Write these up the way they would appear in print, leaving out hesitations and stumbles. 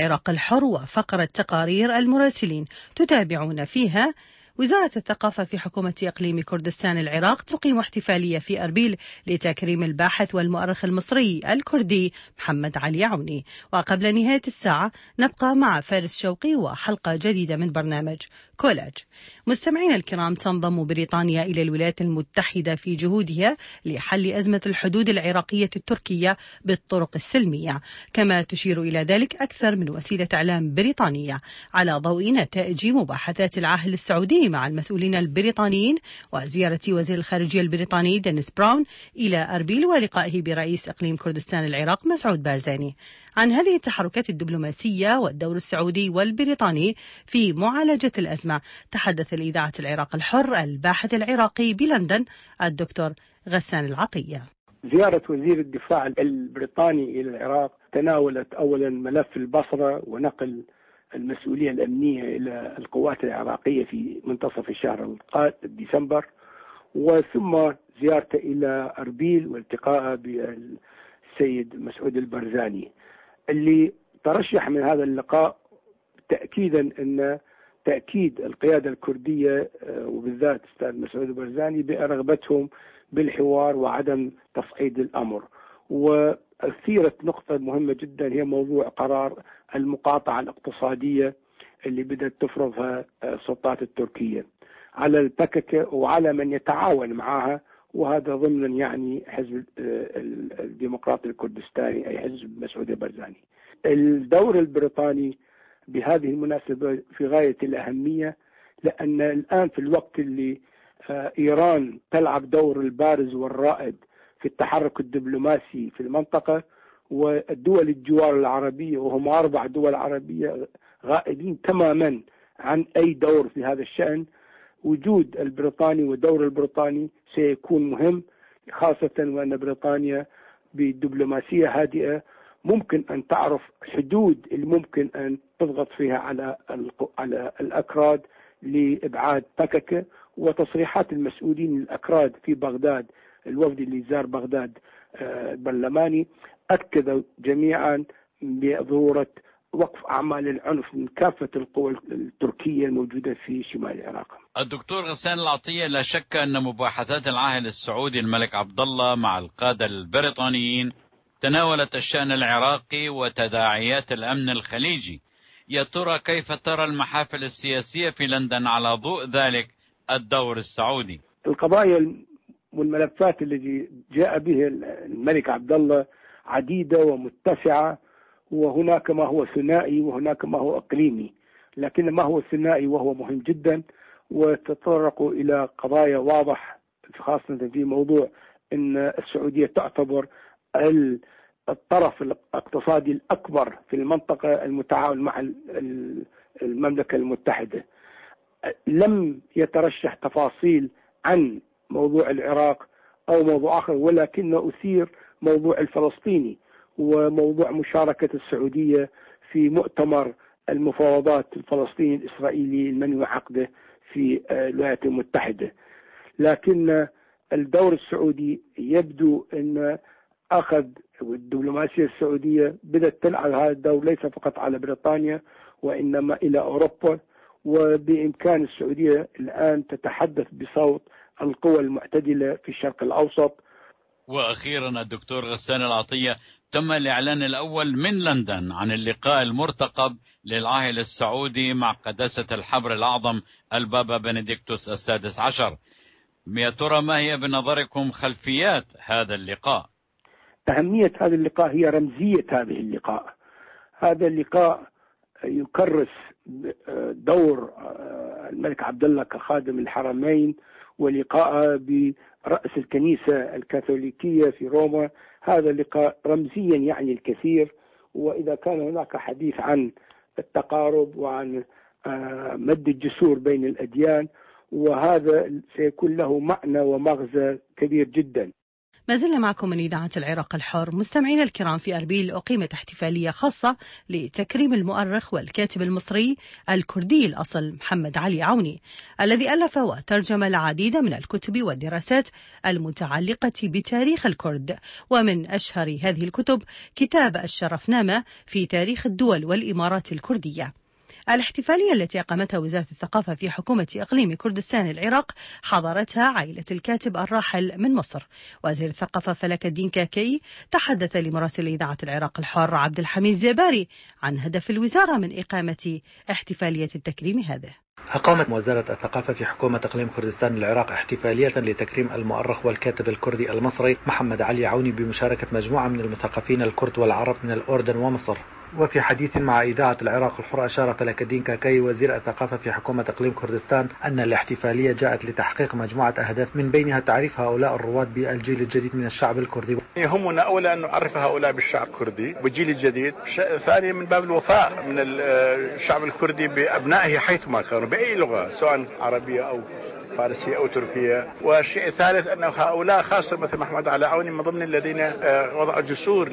العراق الحر وفقرة تقارير المراسلين تتابعون فيها. وزارة الثقافة في حكومة إقليم كردستان العراق تقيم احتفالية في أربيل لتكريم الباحث والمؤرخ المصري الكردي محمد علي عوني. وقبل نهاية الساعة نبقى مع فارس شوقي وحلقة جديدة من برنامج كولاج. مستمعينا الكرام، تنضم بريطانيا إلى الولايات المتحدة في جهودها لحل أزمة الحدود العراقية التركية بالطرق السلمية، كما تشير إلى ذلك أكثر من وسيلة إعلام بريطانية على ضوء نتائج مباحثات العاهل السعودي مع المسؤولين البريطانيين وزيارة وزير الخارجية البريطاني دينيس براون إلى أربيل ولقائه برئيس إقليم كردستان العراق مسعود بارزاني. عن هذه التحركات الدبلوماسية والدور السعودي والبريطاني في معالجة الأزمة تحدث لإذاعة العراق الحر الباحث العراقي بلندن الدكتور غسان العطية. زيارة وزير الدفاع البريطاني إلى العراق تناولت أولا ملف البصرة ونقل المسؤولية الأمنية إلى القوات العراقية في منتصف الشهر القادم ديسمبر، وثم زيارته إلى أربيل والتقاء بالسيد مسعود البرزاني اللي ترشح من هذا اللقاء تأكيدا أن تأكيد القيادة الكردية وبالذات أستاذ مسعود البرزاني برغبتهم بالحوار وعدم تصعيد الأمر. وأثيرت نقطة مهمة جدا هي موضوع قرار المقاطعة الاقتصادية اللي بدأت تفرضها السلطات التركية على البككة وعلى من يتعاون معها، وهذا ضمن يعني حزب الديمقراطي الكردستاني أي حزب مسعود البرزاني. الدور البريطاني بهذه المناسبة في غاية الأهمية، لأن الآن في الوقت اللي إيران تلعب دور البارز والرائد في التحرك الدبلوماسي في المنطقة، والدول الجوار العربية وهم 4 دول عربية غائبين تماما عن أي دور في هذا الشأن، وجود البريطاني والدور البريطاني سيكون مهم، خاصة وأن بريطانيا بدبلوماسية هادئة ممكن أن تعرف حدود اللي ممكن أن تضغط فيها على الأكراد لإبعاد بككة. وتصريحات المسؤولين الأكراد في بغداد، الوفد اللي زار بغداد البرلماني، أكدوا جميعا بضرورة وقف أعمال العنف من كافة القوى التركية الموجودة في شمال العراق. الدكتور غسان العطية، لا شك أن مباحثات العاهل السعودي الملك عبد الله مع القادة البريطانيين تناولت الشأن العراقي وتداعيات الأمن الخليجي. يا ترى كيف ترى المحافل السياسية في لندن على ضوء ذلك الدور السعودي؟ القضايا والملفات التي جاء به الملك عبد الله عديدة ومتسعة، وهناك ما هو ثنائي وهناك ما هو إقليمي، لكن ما هو ثنائي وهو مهم جدا وتطرق إلى قضايا واضح، خاصة في موضوع أن السعودية تعتبر الطرف الاقتصادي الأكبر في المنطقة المتعاون مع المملكة المتحدة. لم يترشح تفاصيل عن موضوع العراق أو موضوع آخر، ولكنه أثير موضوع الفلسطيني وموضوع مشاركة السعودية في مؤتمر المفاوضات الفلسطيني الإسرائيلي المنوي عقده في الولايات المتحدة. لكن الدور السعودي يبدو أن أخذ الدبلوماسية السعودية بدأت تلعب هذا الدور ليس فقط على بريطانيا وإنما إلى أوروبا، وبإمكان السعودية الآن تتحدث بصوت القوى المعتدلة في الشرق الأوسط. وأخيرا الدكتور غسان العطية، تم الإعلان الأول من لندن عن اللقاء المرتقب للعاهل السعودي مع قداسة الحبر الأعظم البابا بنديكتوس السادس عشر. يا ترى ما هي بنظركم خلفيات هذا اللقاء؟ أهمية هذا اللقاء هي رمزية هذه اللقاء. هذا اللقاء يكرس دور الملك عبد الله كخادم الحرمين ولقاءه برأس الكنيسة الكاثوليكية في روما. هذا اللقاء رمزيا يعني الكثير، وإذا كان هناك حديث عن التقارب وعن مد الجسور بين الأديان، وهذا سيكون له معنى ومغزى كبير جدا. ما زلنا معكم من إذاعة العراق الحر. مستمعينا الكرام، في أربيل أقيمت احتفالية خاصة لتكريم المؤرخ والكاتب المصري الكردي الأصل محمد علي عوني، الذي ألف وترجم العديد من الكتب والدراسات المتعلقة بتاريخ الكرد. ومن أشهر هذه الكتب كتاب الشرفنامة في تاريخ الدول والإمارات الكردية. الاحتفالية التي أقامتها وزارة الثقافة في حكومة إقليم كردستان العراق حضرتها عائلة الكاتب الراحل من مصر. وزير الثقافة فلك الدين كاكي تحدث لمراسل إذاعة العراق الحر عبد الحميد زيباري عن هدف الوزارة من إقامة احتفالية التكريم هذه. أقامت وزارة الثقافة في حكومة إقليم كردستان العراق احتفالية لتكريم المؤرخ والكاتب الكردي المصري محمد علي عوني بمشاركة مجموعة من المثقفين الكرد والعرب من الأردن ومصر. وفي حديث مع إذاعة العراق الحر أشار فلك الدين كاكي وزير الثقافة في حكومة إقليم كردستان أن الاحتفالية جاءت لتحقيق مجموعة أهداف، من بينها تعريف هؤلاء الرواد بالجيل الجديد من الشعب الكردي. يهمنا أولا أن نعرف هؤلاء بالشعب الكردي والجيل الجديد، ثانيا من باب الوفاء من الشعب الكردي بأبنائه حيثما كانوا بأي لغة سواء عربية أو فارسية أو تركية. والشيء الثالث أن هؤلاء خاصة مثل محمد علي عوني من ضمن الذين وضعوا جسور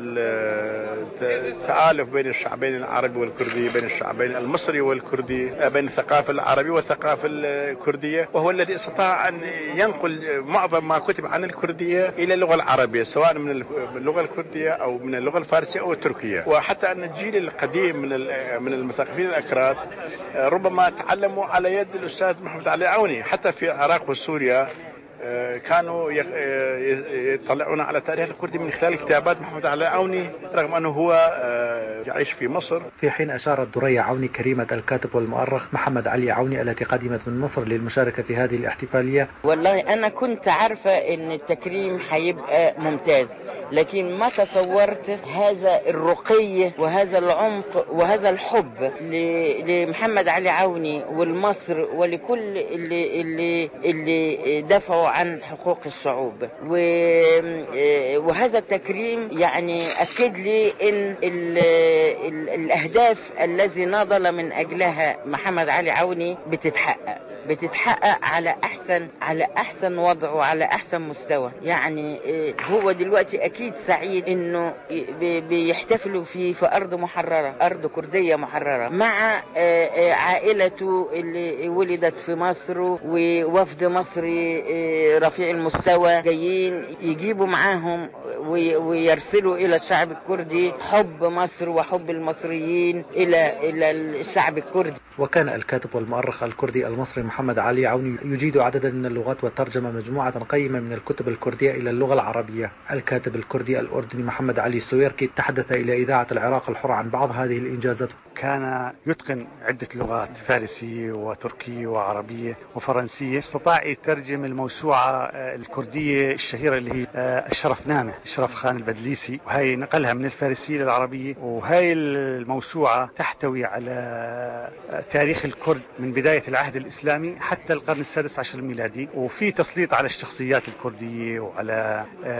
للتآلف بين الشعبين العربي والكردي، بين الشعبين المصري والكردي، بين الثقافة العربية والثقافة الكردية، وهو الذي استطاع أن ينقل معظم ما كتب عن الكردية إلى اللغة العربية سواء من اللغة الكردية أو من اللغة الفارسية أو التركية. وحتى أن الجيل القديم من المثقفين الأكراد ربما تعلموا على يد الأستاذ محمد علي عوني، حتى في العراق وسوريا كانوا يطلعون على تاريخ الكردي من خلال كتابات محمد علي عوني رغم أنه هو يعيش في مصر. في حين أشارت درية عوني كريمة الكاتب والمؤرخ محمد علي عوني التي قدمت من مصر للمشاركة في هذه الاحتفالية: والله أنا كنت عارفة أن التكريم حيبقى ممتاز، لكن ما تصورت هذا الرقي وهذا العمق وهذا الحب لمحمد علي عوني والمصر ولكل اللي دفعوا عن حقوق الشعوب. وهذا التكريم يعني أكد لي أن الأهداف الذي ناضل من أجلها محمد علي عوني بتتحقق على أحسن وضع وعلى أحسن مستوى. يعني هو دلوقتي أكيد سعيد إنه بيحتفلوا في أرض محررة، أرض كردية محررة، مع عائلته اللي ولدت في مصر، ووفد مصري رفيع المستوى جايين يجيبوا معاهم ويرسلوا إلى الشعب الكردي حب مصر وحب المصريين إلى الشعب الكردي. وكان الكاتب والمؤرخ الكردي المصري محمد علي عوني يجيد عددا من اللغات وترجم مجموعة قيمة من الكتب الكردية إلى اللغة العربية. الكاتب الكردي الأردني محمد علي سويركي تحدث إلى إذاعة العراق الحر عن بعض هذه الإنجازات. كان يتقن عدة لغات، فارسية وتركية وعربية وفرنسية. استطاع يترجم الموسوعة الكردية الشهيرة اللي هي الشرفنامة، شرف خان البدليسي، وهي نقلها من الفارسية للعربية. وهي الموسوعة تحتوي على تاريخ الكرد من بداية العهد الإسلامي حتى القرن السادس عشر الميلادي، وفي تسليط على الشخصيات الكردية وعلى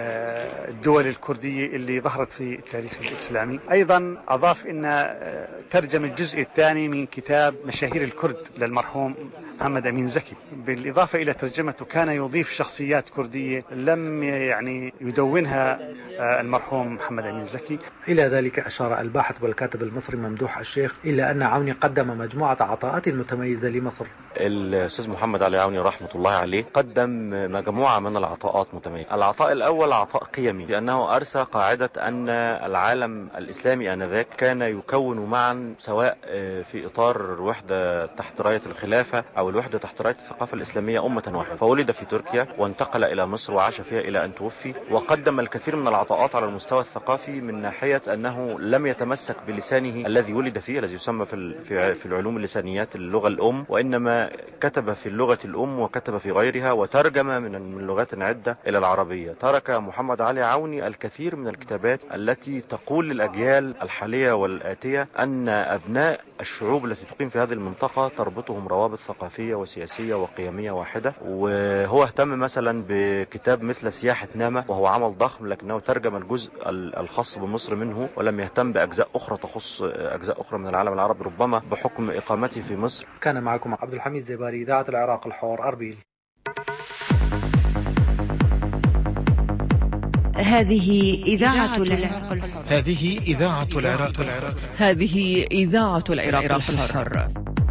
الدول الكردية اللي ظهرت في التاريخ الإسلامي. أيضا أضاف أن ترجم الجزء الثاني من كتاب مشاهير الكرد للمرحوم محمد أمين زكي. بالإضافة إلى ترجمته كان يضيف شخصيات كردية لم يعني يدونها المرحوم محمد أمين زكي. إلى ذلك أشار الباحث والكاتب المصري ممدوح الشيخ إلا أن عوني قدم مجموعة عطاءات متميزة لمصر. الأستاذ محمد علي عوني رحمة الله عليه قدم مجموعة من العطاءات متميزة. العطاء الأول عطاء قيمي، لأنه أرسى قاعدة أن العالم الإسلامي آنذاك كان يكون معا، سواء في إطار الوحدة تحت راية الخلافة أو الوحدة تحت راية الثقافة الإسلامية أمة واحدة. فولد في تركيا وانتقل إلى مصر وعاش فيها إلى أن توفي، وقدم الكثير من العطاءات على المستوى الثقافي من ناحية أنه لم يتمسك بلسانه الذي ولد فيه، الذي يسمى في العلوم اللسانيات اللغة الأم، وإنما كتب في اللغة الأم وكتب في غيرها وترجم من لغات عدة إلى العربية. ترك محمد علي عوني الكثير من الكتابات التي تقول للأجيال الحالية والآتية أن أبناء الشعوب التي تقيم في هذه المنطقة تربطهم روابط ثقافية وسياسية وقيمية واحدة. وهو اهتم مثلا بكتاب مثل سياحة نامة، وهو عمل ضخم، لكنه ترجم الجزء الخاص بمصر منه ولم يهتم بأجزاء أخرى تخص أجزاء أخرى من العالم العربي، ربما بحكم إقامته في مصر. كان معكم عبد الحميد زيباري، إذاعة العراق الحر، أربيل. هذه إذاعة العراق الحر. هذه إذاعة العراق الحر. هذه إذاعة العراق الحر.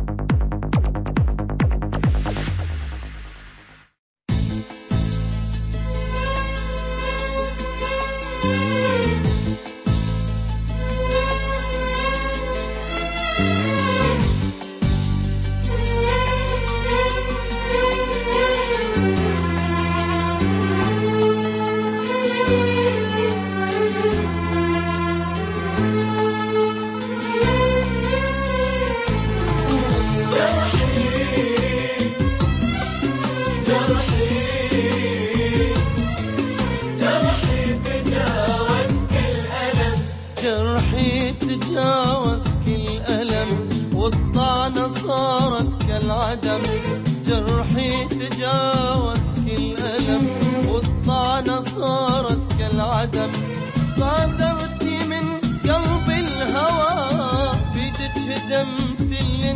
جرحي تجاوز كل ألم والطعنة صارت كالعدم صادرتي من قلب الهوى بدت هدمت اللي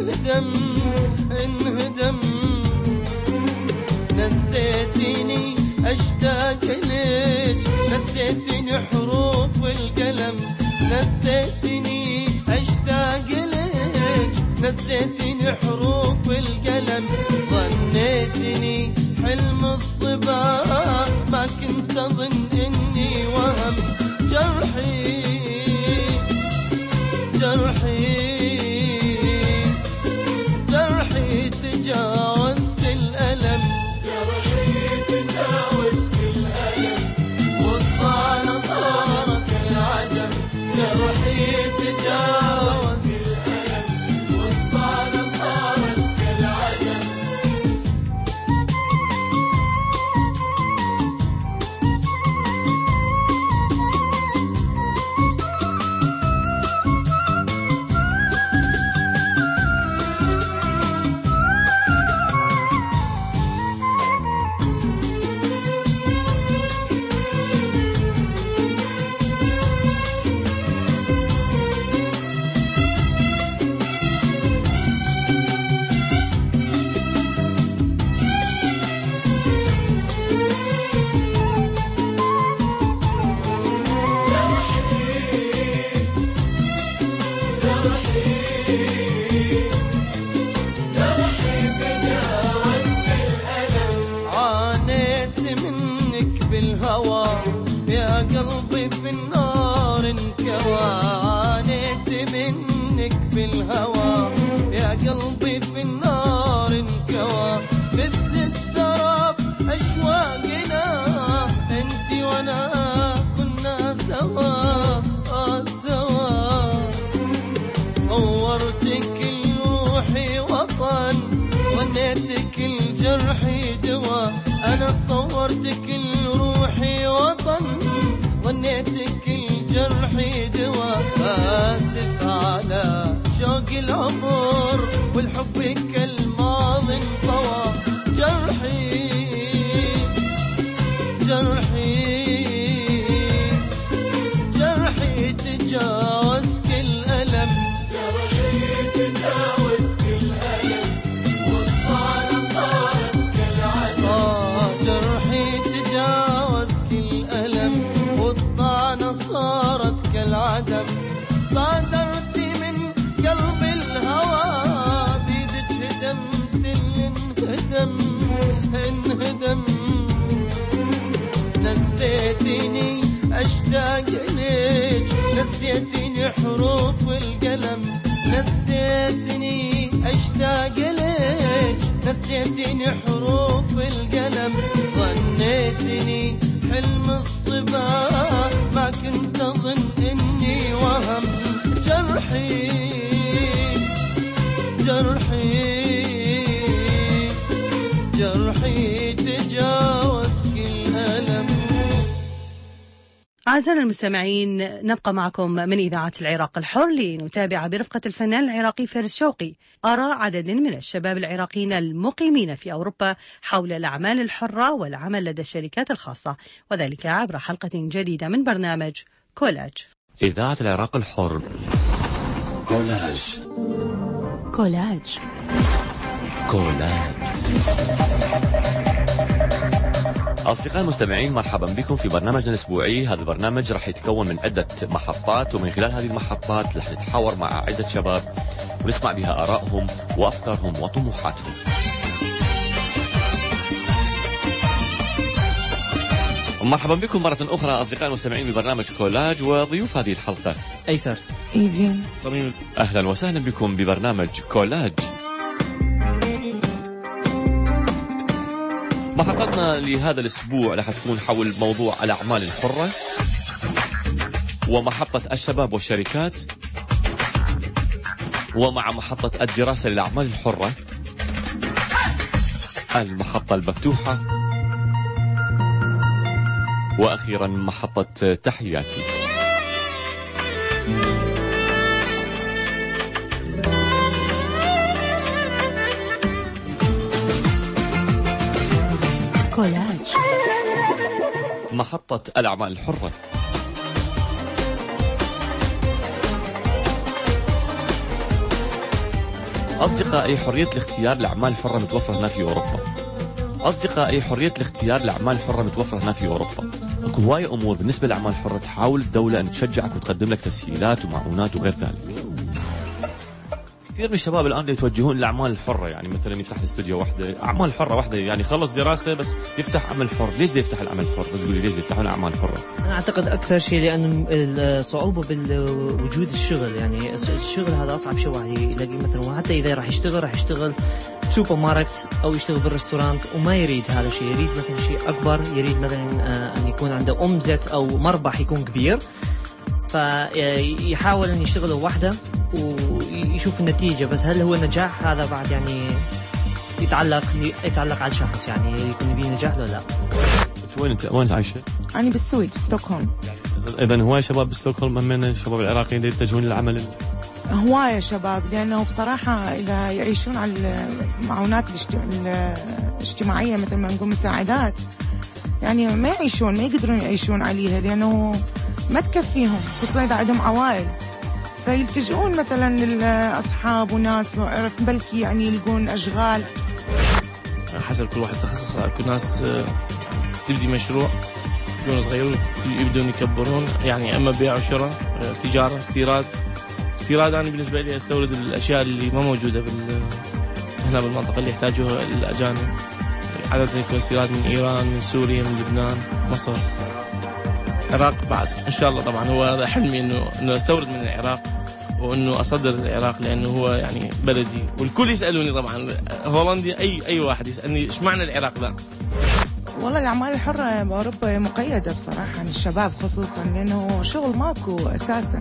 انهدم نسيتيني أشتاق ليك نسيتيني حروف القلم نسيتيني أشتاق ليك نسيتني حروف القلم ظنيتني حلم الصبا ما كنت أظن إني وهم جرحي تجاوز كل ألم والطعنة صارت كالعدم جرحي تجاوز بالهوى يا قلبي في النار انكوى مثل السراب أشواقنا انتي وانا كنا سوا صورتك روحي وطن ظنيتك الجرح دوا انا صورتك روحي وطن ظنيتك الجرح دوا آسف على شوق العمر والحب كالماضي انطوى جرحي تجاوز كل ألم والطعنة صارت كالعدم جرحي تجاوز كل ألم والطعنة صارت كالعدم صادرتي من قلب الهوى بيدك هدمت اللي انهدم نسيتيني أشتاق ليك نسيتيني حروف القلم نسيتني أشتاق ليك نسيتيني حروف القلم ظنيتني حلم الصبا ما كنت أظن إني وهم جرحي تجاوز كل ألم. أعزائنا المستمعين، نبقى معكم من إذاعة العراق الحر لنتابع برفقة الفنان العراقي فارس شوقي آراء عدد من الشباب العراقيين المقيمين في أوروبا حول الأعمال الحرة والعمل لدى الشركات الخاصة، وذلك عبر حلقة جديدة من برنامج كولاج. إذاعة العراق الحر. كولاج. أصدقائي المستمعين، مرحبا بكم في برنامجنا الأسبوعي. هذا البرنامج راح يتكون من عدة محطات، ومن خلال هذه المحطات راح نتحاور مع عدة شباب ونسمع بها آرائهم وأفكارهم وطموحاتهم. مرحبا بكم مرة أخرى أصدقائي المستمعين ببرنامج كولاج، وضيوف هذه الحلقة أيسر، إيفين، صميم. أهلا وسهلا بكم ببرنامج كولاج. محطتنا لهذا الأسبوع راح تكون حول موضوع الأعمال الحرة، ومحطة الشباب والشركات، ومع محطة الدراسة للأعمال الحرة، المحطة المفتوحة، وأخيرا محطة تحياتي. كولاج. محطة الأعمال الحرة. أصدقائي، حرية الاختيار للأعمال الحرة متوفرة هنا في أوروبا. أصدقائي، حرية الاختيار للأعمال الحرة متوفرة هنا في أوروبا. اكو هواية أمور بالنسبة للأعمال الحرة تحاول الدولة أن تشجعك وتقدم لك تسهيلات ومعونات وغير ذلك. كثير من الشباب الآن يتوجهون للأعمال الحرة، يعني مثلا يفتح الاستوديو وحده، أعمال حرة وحده، يعني خلص دراسة بس يفتح عمل حر. ليش ده يفتح العمل الحر؟ بس قولي ليش يفتحون أعمال حرة؟ أنا أعتقد أكثر شيء لأن الصعوبة بالوجود الشغل، يعني الشغل هذا أصعب شيء واحد يلاقي مثلا، وحتى إذا راح يشتغل سوبر ماركت أو يشتغل بالرستورانت وما يريد هذا الشيء، يريد مثلا شيء أكبر، يريد مثلا أن يكون عنده أمزت أو مربح يكون كبير، فيحاول أن يشتغل وحده ويشوف النتيجة. بس هل هو نجاح؟ هذا بعد يعني يتعلق على الشخص، يعني يكون يبي نجاح ولا لا. وين عايشة؟ أنا بالسويد بستوكهولم. إذن هواية شباب بستوكهولم من الشباب العراقيين يتجهون للعمل؟ هواية شباب، لأنه بصراحة إذا يعيشون على المعونات الاجتماعية مثل ما نقول مساعدات، يعني ما يقدرون يعيشون عليها، لأنه ما تكفيهم، خصوصا إذا عندهم عوائل، فيلتجئون مثلا للأصحاب وناس وعرف بلكي يعني يلقون أشغال. حسب كل واحد تخصص. كل ناس تبدي مشروع يكونوا صغيرون يبدون يكبرون، يعني أما بيع وشراء، تجارة، استيراد. أنا بالنسبة لي أستورد الأشياء اللي ما موجودة هنا بالمنطقة اللي يحتاجوها الأجانب. عادة يكون استيراد من إيران، من سوريا، من لبنان، مصر، العراق بعد إن شاء الله. طبعا هو هذا حلمي إنه أستورد من العراق وإنه أصدر العراق، لأنه هو يعني بلدي، والكل يسألوني طبعا هولندي، أي واحد يسألني إيش معنى العراق ذا. والله الأعمال الحرة بأوروبا مقيدة بصراحة عن الشباب خصوصا، لأنه شغل ماكو أساسا.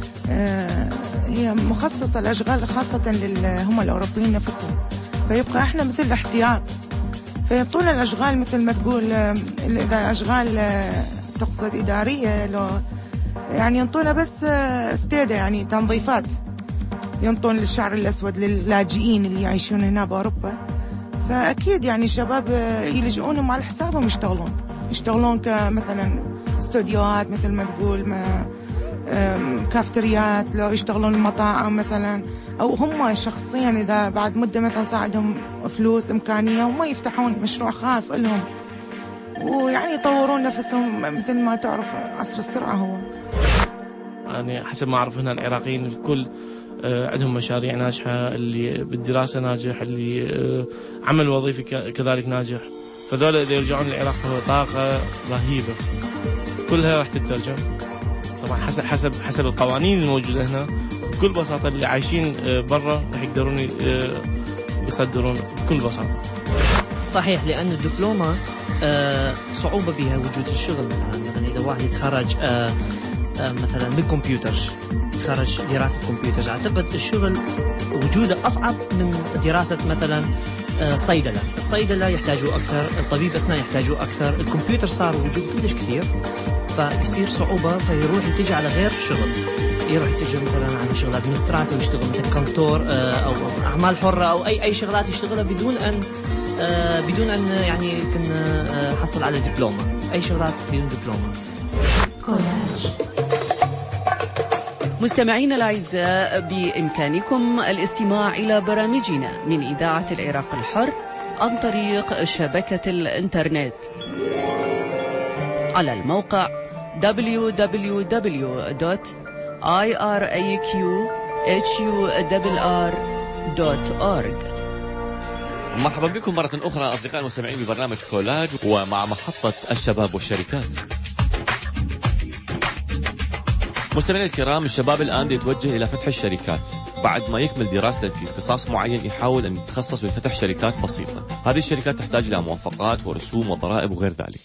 هي مخصصة الأشغال خاصة هم الأوروبيين نفسهم، فيبقى إحنا مثل احتياط، فيعطونا الأشغال مثل ما تقول، إذا أشغال تقصد إدارية، لو يعني ينطونا بس استيدة، يعني تنظيفات، ينطون للشعر الأسود للاجئين اللي يعيشون هنا بأوروبا. فأكيد يعني الشباب يلجؤونهم على حسابهم، يشتغلون كمثلا استوديوهات مثل ما تقول، كافتريات، لو يشتغلون المطاعم مثلا، أو هم شخصيا إذا بعد مدة مثلا صعدهم فلوس إمكانية وما يفتحون مشروع خاص لهم، ويعني يطورون نفسهم. مثل ما تعرف عصر السرعة هو، يعني حسب ما أعرف هنا العراقيين الكل عندهم مشاريع ناجحة، اللي بالدراسة ناجح، اللي عمل وظيفي كذلك ناجح. فذولا إذا يرجعون للعراق فهو طاقة رهيبة كلها راح تترجم طبعا حسب القوانين الموجودة هنا. بكل بساطة اللي عايشين برا راح يقدرون يصدرون بكل بساطة. صحيح، لأن الدبلومة صعوبة بها وجود الشغل. مثلا إذا واحد يتخرج مثلا بالكمبيوتر، يتخرج دراسة كمبيوتر، أعتقد الشغل وجوده أصعب من دراسة مثلا صيدلة. الصيدلة يحتاجوا أكثر، الطبيب أسنان يحتاجوا أكثر، الكمبيوتر صار وجود كلش كثير، فيصير صعوبة، فيروح يتجه على غير شغل، يروح يتجه مثلا على شغل ادمنستراسيون، يشتغل مثل كنتور أو أعمال حرة أو أي شغلات يشتغلها بدون أن يعني يمكن حصل على دبلومة، أي شغلات بدون دبلومة. مستمعينا الأعزاء، بإمكانكم الاستماع إلى برامجنا من إذاعة العراق الحر عن طريق شبكة الإنترنت. على الموقع www.iraqhurr.org. مرحبا بكم مرة أخرى أصدقائي المستمعين ببرنامج كولاج ومع محطة الشباب والشركات. مستمعينا الكرام، الشباب الآن يتوجه إلى فتح الشركات بعد ما يكمل دراسته في اختصاص معين، يحاول أن يتخصص بفتح شركات بسيطة. هذه الشركات تحتاج إلى موافقات ورسوم وضرائب وغير ذلك.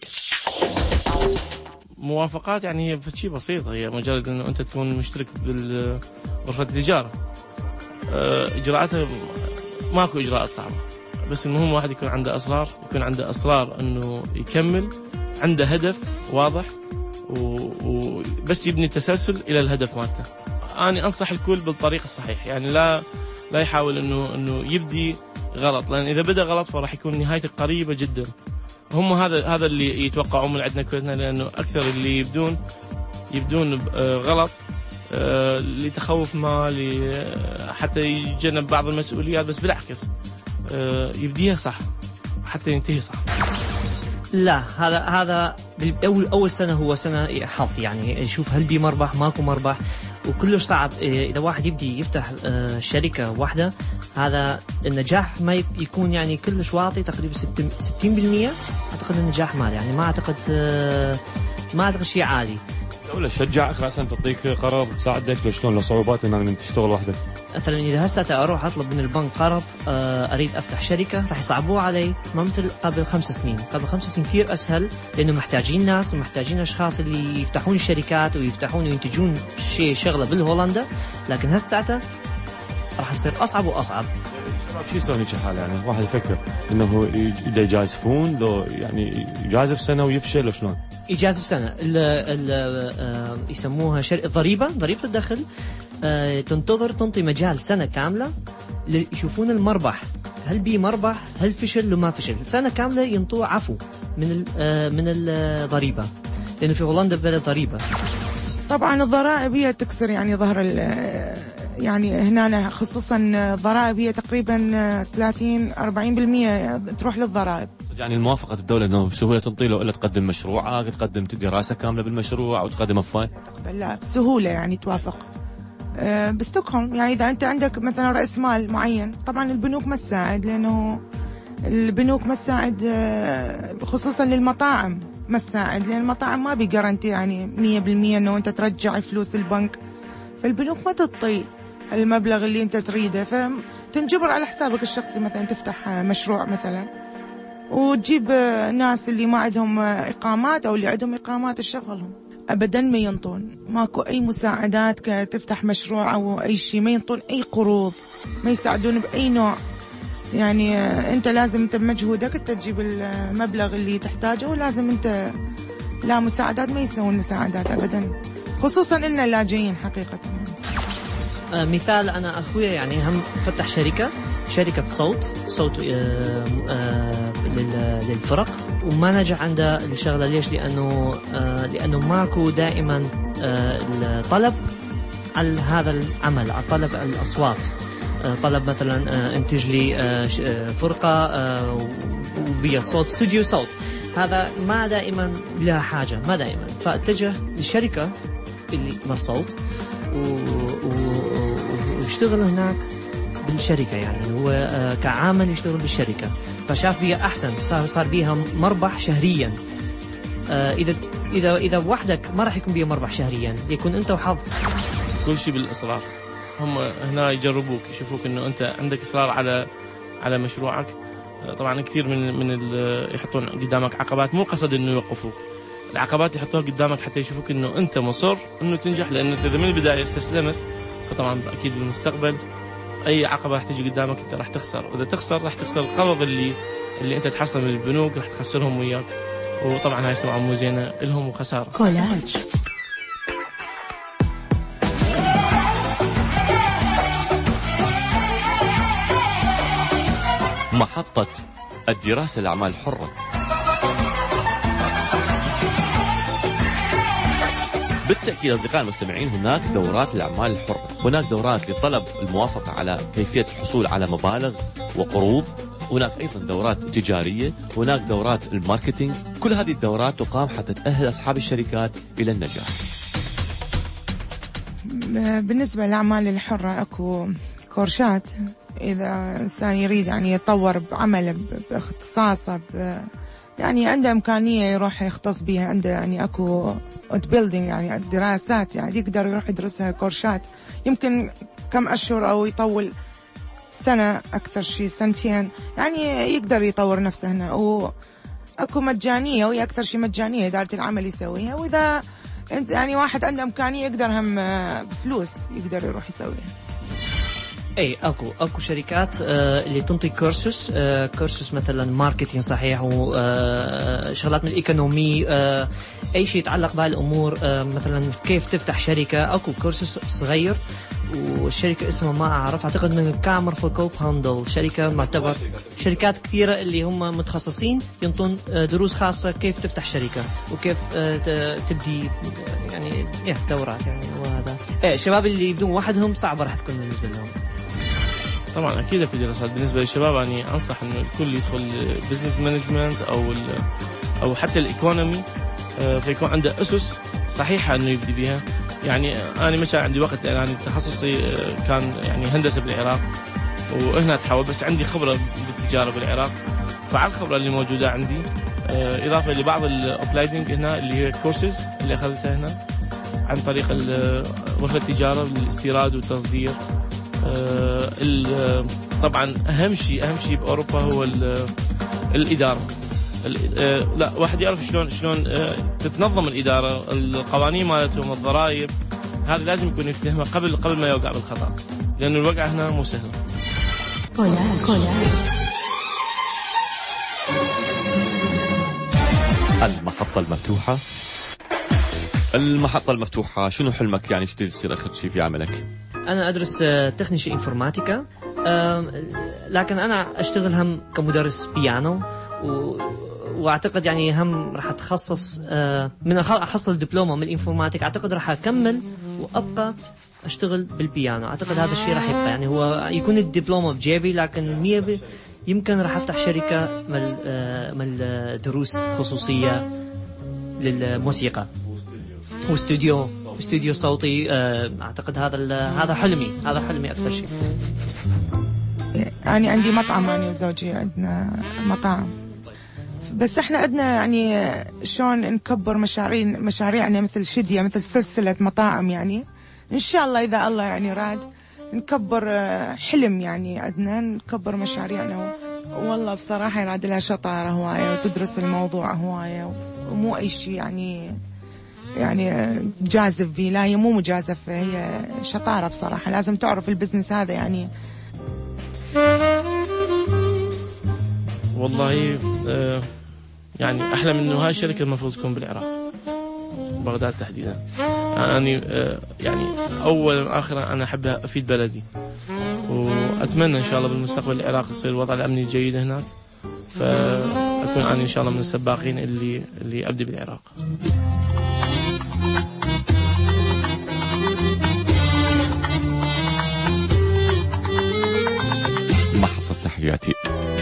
موافقات يعني هي شيء بسيطة، هي مجرد أنه أنت تكون مشترك بغرفة التجارة. إجراءاتها ماكو إجراءات صعبة، بس المهم واحد يكون عنده أصرار أنه يكمل، عنده هدف واضح وبس يبني تسلسل إلى الهدف مالته. أنا أنصح الكل بالطريق الصحيح، يعني لا يحاول أنه يبدي غلط، لأن إذا بدأ غلط فراح يكون نهايته قريبة جدا. هم هذا اللي يتوقعون من عندنا كلنا، لأنه أكثر اللي يبدون غلط لتخوف مال، حتى يتجنب بعض المسؤوليات، بس بالعكس يبديها صح حتى ينتهي صح. لا، هذا أول سنة هو سنة حظ، يعني يشوف هل بي مربح ماكو مربح، وكلش صعب إذا واحد يبدي يفتح شركة واحدة. هذا النجاح ما يكون يعني كلش واطي، تقريبا 60%. أعتقد النجاح مال يعني ما أعتقد شيء عالي. الدولة تشجعك رأسا تعطيك قرض تساعدك، لو شلون لصعوبات إنك تشتغل وحدك؟ مثلا إذا هسه أروح أطلب من البنك قرض، أريد أفتح شركة، راح يصعبوه علي ممثل قبل 5 سنين. قبل 5 سنين كثير أسهل، لأنه محتاجين ناس ومحتاجين أشخاص اللي يفتحون الشركات ويفتحون وينتجون شغلة بالهولندا، لكن هسه راح يصير أصعب وأصعب. الشباب شو يسوون هيك حال؟ يعني واحد يفكر إنه إذا يجازفون، لو يعني يجازف سنة ويفشل، لو شلون؟ يجازف سنة يسموها ضريبة الدخل. تنتظر تنطي مجال سنة كاملة يشوفون المربح، هل بي مربح، هل فشل لو ما فشل. سنة كاملة ينطوا عفو من الضريبة، لأنه في هولندا بلد ضريبة. طبعا الضرائب هي تكسر يعني ظهر يعني هنا خصوصا الضرائب هي تقريبا 30-40% تروح للضرائب. يعني الموافقة الدولة انه بسهولة تنطي له الا تقدم مشروعك، تقدم دراسة كاملة بالمشروع او تقدم فايل؟ لا، بسهولة يعني توافق. بستوكهولم يعني اذا انت عندك مثلا رأس مال معين، طبعا البنوك ما تساعد، لانه البنوك ما تساعد خصوصا للمطاعم ما تساعد، لان المطاعم ما بيجارنتي يعني 100% انه انت ترجع فلوس البنك، فالبنوك ما تعطي المبلغ اللي انت تريده، فتنجبر على حسابك الشخصي. مثلا تفتح مشروع مثلا وتجيب ناس اللي ما عندهم إقامات أو اللي عندهم إقامات تشغلهم، أبدا ما ينطون، ماكو أي مساعدات كتفتح مشروع أو أي شيء، ما ينطون أي قروض، ما يساعدون بأي نوع. يعني أنت لازم أنت بمجهودك أنت تجيب المبلغ اللي تحتاجه، ولازم أنت لا مساعدات، ما يسوون مساعدات أبدا، خصوصا إننا لاجئين حقيقة. مثال أنا أخويا يعني هم فتح شركة صوت للفرق، وما نجح عنده الشغلة. ليش؟ لأنه ماكو دائما الطلب على هذا العمل، على طلب الأصوات. طلب مثلا انتج لي فرقة وبيا صوت، استوديو صوت، هذا ما دائما لها حاجة، ما دائما. فاتجه للشركة اللي بالصوت واشتغل هناك بالشركة، يعني هو كعامل يشتغل بالشركة، فشاف بيها أحسن، صار بيها مربح شهريا. إذا وحدك ما راح يكون بيها مربح شهريا، يكون أنت وحظ. كل شيء بالإصرار. هم هنا يجربوك، يشوفوك إنه أنت عندك إصرار على مشروعك. طبعا كثير من يحطون قدامك عقبات، مو قصد إنه يوقفوك، العقبات يحطوها قدامك حتى يشوفوك إنه أنت مصر إنه تنجح، لأن أنت إذا من البداية استسلمت فطبعا أكيد بالمستقبل أي عقبة راح تيجي قدامك أنت راح تخسر، وإذا تخسر راح تخسر القرض اللي أنت تحصله من البنوك، راح تخسرهم وياك، وطبعا هاي سمعة مو زينة إلهم وخسارة. كولاج. محطة الدراسة الأعمال الحرة. بالتأكيد أصدقائي المستمعين، هناك دورات للأعمال الحرة، هناك دورات لطلب الموافقة على كيفية الحصول على مبالغ وقروض هناك أيضا دورات تجارية، هناك دورات الماركتينج. كل هذه الدورات تقام حتى تأهل أصحاب الشركات إلى النجاح. بالنسبة للأعمال الحرة أكو كورسات إذا إنسان يريد يعني يتطور بعمله باختصاصه يعني عنده إمكانية يروح يختص بها، عنده يعني أكو بيلدينج يعني دراسات يعني يقدر يروح يدرسها كورسات يمكن كم أشهر أو يطول سنة أكثر شيء سنتين، يعني يقدر يطور نفسه هنا. وأكو مجانية وهي أكثر شيء مجانية إدارة العمل يسويها، وإذا يعني واحد عنده إمكانية يقدر هم بفلوس يقدر يروح يسويها. اي اكو شركات اللي تنطي كورسس مثلا ماركتينج صحيح، وشغلات من الايكونومي، اي شيء يتعلق بهالامور، مثلا كيف تفتح شركه. اكو كورسس صغير والشركه اسمها ما اعرف، اعتقد من كامر فور كوب هاندل، شركه معتبر. شركات كثيره اللي هم متخصصين ينطون دروس خاصه كيف تفتح شركه وكيف تبدي يعني دورات يعني. وهذا الشباب اللي يبدون وحدهم صعبه راح تكون بالنسبه لهم. طبعا اكيد في دراسات بالنسبه للشباب، يعني انصح انه الكل يدخل بزنس مانجمنت او حتى الايكونومي، فيكون عنده اسس صحيحه انه يبدي بها. يعني انا ما كان عندي وقت لان يعني تخصصي كان يعني هندسه بالعراق وهنا اتحول، بس عندي خبره بالتجاره بالعراق، فعلى الخبره اللي موجوده عندي اضافه لبعض الابلايدنج هنا اللي هي كورسز اللي اخذتها هنا عن طريق غرفه التجاره للاستيراد والتصدير. طبعا اهم شيء باوروبا هو الاداره. لا واحد يعرف شلون تتنظم الاداره، القوانين مالتهم، الضرائب، هذا لازم يكون يفتهمها قبل ما يوقع بالخطا، لأن الوقعة هنا مو سهل. المحطة المفتوحة. شنو حلمك يعني شو تصير آخر شيء في عملك؟ أنا أدرس تكنيشي إنفورماتيكا، لكن أنا أشتغل هم كمدرس بيانو، واعتقد يعني هم راح اتخصص من احصل دبلومه من الانفورماتيك، اعتقد راح اكمل وابقى اشتغل بالبيانو. اعتقد هذا الشيء راح يبقى يعني هو يكون الدبلومه بجيبي، لكن يمكن راح افتح شركه من دروس خصوصيه للموسيقى واستوديو صوتي. اعتقد هذا حلمي اكثر شيء. يعني عندي مطعم انا وزوجي، عندنا مطاعم، بس احنا عندنا يعني شلون نكبر مشاريعنا مثل شدية، مثل سلسلة مطاعم. يعني ان شاء الله اذا الله يعني راد نكبر حلم، يعني عندنا نكبر مشاريعنا. والله بصراحة يراد لها شطارة هواية وتدرس الموضوع هواية، ومو اي شيء يعني جازف بيه، لا هي مو مجازفة، هي شطارة بصراحة. لازم تعرف البزنس هذا يعني. والله يعني أحلم إنه هاي الشركة المفروض تكون بالعراق، بغداد تحديدا. أنا يعني أولا وآخرا أنا أحب أفيد بلدي، وأتمنى إن شاء الله بالمستقبل العراق يصير الوضع الأمني الجيد هناك، فأكون أنا إن شاء الله من السباقين اللي أبدي بالعراق. محطة تحياتي.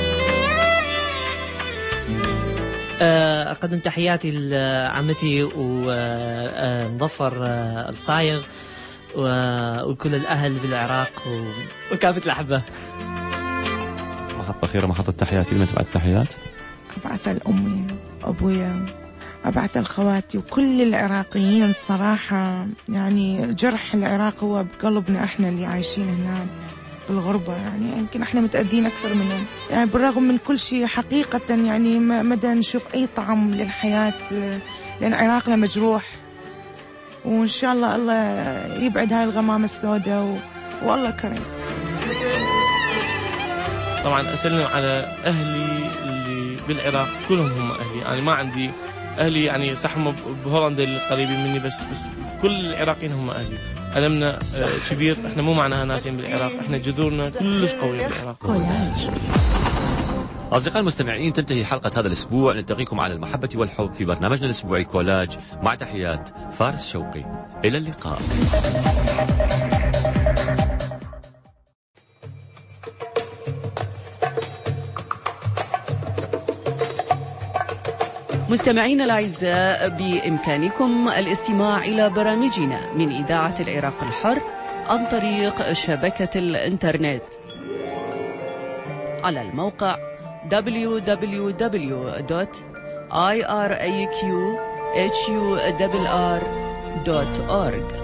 أقدم تحياتي لعمتي ومظفر الصايغ وكل الأهل في العراق وكافة الأحبة. محطة أخيرة، محطة تحياتي. لمن تبعت التحيات؟ أبعث لأمي وأبويا، أبعث لخواتي وكل العراقيين. الصراحة يعني جرح العراق هو بقلبنا إحنا اللي عايشين هنا بالغربة، يعني يمكن احنا متأذين أكثر منهم. يعني بالرغم من كل شيء حقيقة يعني مدى نشوف أي طعم للحياة، لأن عراقنا مجروح. وإن شاء الله يبعد هاي الغمامة السوداء والله كريم. طبعا أسلم على أهلي اللي بالعراق، كلهم هم أهلي. يعني ما عندي أهلي يعني صح هم بهولندا القريبين مني، بس كل العراقيين هم أهلي. ألمنا كبير، احنا مو معناها ناسين بالعراق، احنا جذورنا كلش قوية بالعراق. أصدقائي المستمعين، تنتهي حلقة هذا الأسبوع. نلتقيكم على المحبة والحب في برنامجنا الأسبوعي كولاج، مع تحيات فارس شوقي. إلى اللقاء. مستمعينا الأعزاء، بإمكانكم الاستماع إلى برامجنا من إذاعة العراق الحر عن طريق شبكة الإنترنت على الموقع www.iraqhurr.org.